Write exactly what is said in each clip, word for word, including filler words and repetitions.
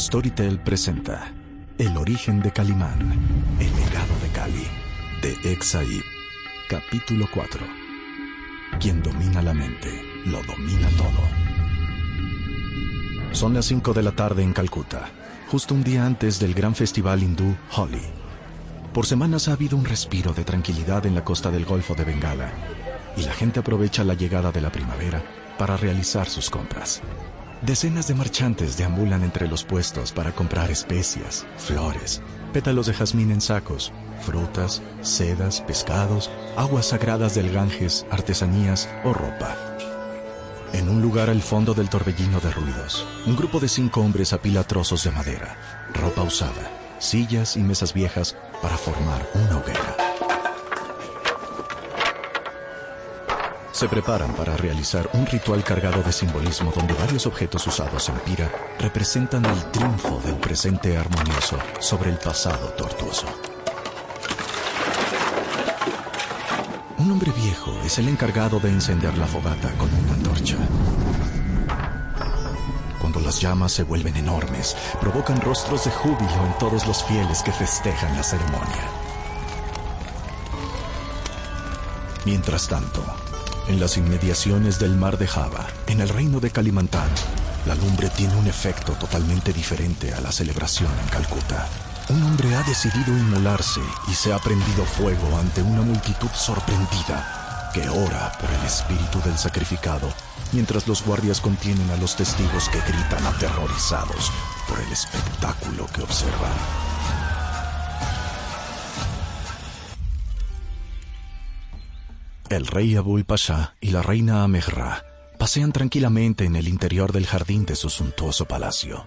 Storytel presenta El origen de Calimán, el legado de Cali, de Exaib, capítulo cuatro. Quien domina la mente, lo domina todo. Son las cinco de la tarde en Calcuta, justo un día antes del gran festival hindú Holi. Por semanas ha habido un respiro de tranquilidad en la costa del Golfo de Bengala, y la gente aprovecha la llegada de la primavera para realizar sus compras. Decenas de marchantes deambulan entre los puestos para comprar especias, flores, pétalos de jazmín en sacos, frutas, sedas, pescados, aguas sagradas del Ganges, artesanías o ropa. En un lugar al fondo del torbellino de ruidos, un grupo de cinco hombres apila trozos de madera, ropa usada, sillas y mesas viejas para formar una hoguera. Se preparan para realizar un ritual cargado de simbolismo donde varios objetos usados en Pira representan el triunfo del presente armonioso sobre el pasado tortuoso. Un hombre viejo es el encargado de encender la fogata con una antorcha. Cuando las llamas se vuelven enormes, provocan rostros de júbilo en todos los fieles que festejan la ceremonia. Mientras tanto, en las inmediaciones del mar de Java, en el reino de Kalimantan, la lumbre tiene un efecto totalmente diferente a la celebración en Calcuta. Un hombre ha decidido inmolarse y se ha prendido fuego ante una multitud sorprendida que ora por el espíritu del sacrificado, mientras los guardias contienen a los testigos que gritan aterrorizados por el espectáculo que observan. El rey Abul Pasha y la reina Amehra pasean tranquilamente en el interior del jardín de su suntuoso palacio.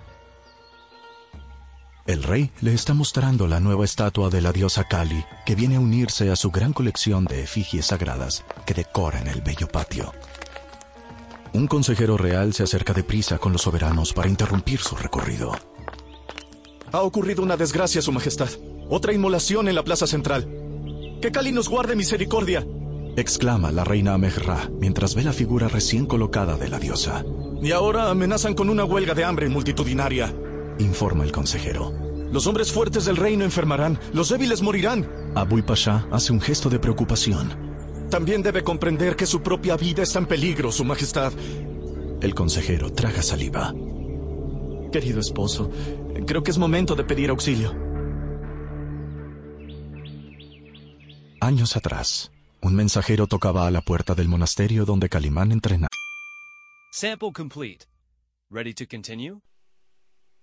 El rey le está mostrando la nueva estatua de la diosa Kali, que viene a unirse a su gran colección de efigies sagradas que decoran el bello patio. Un consejero real se acerca deprisa con los soberanos para interrumpir su recorrido. Ha ocurrido una desgracia, Su Majestad. Otra inmolación en la plaza central. ¡Que Kali nos guarde misericordia!, exclama la reina Amehra mientras ve la figura recién colocada de la diosa. Y ahora amenazan con una huelga de hambre multitudinaria, informa el consejero. Los hombres fuertes del reino enfermarán, los débiles morirán. Abul Pasha hace un gesto de preocupación. También debe comprender que su propia vida está en peligro, Su Majestad. El consejero traga saliva. Querido esposo, creo que es momento de pedir auxilio. Años atrás, un mensajero tocaba a la puerta del monasterio donde Calimán entrenaba. Sample complete. Ready to continue?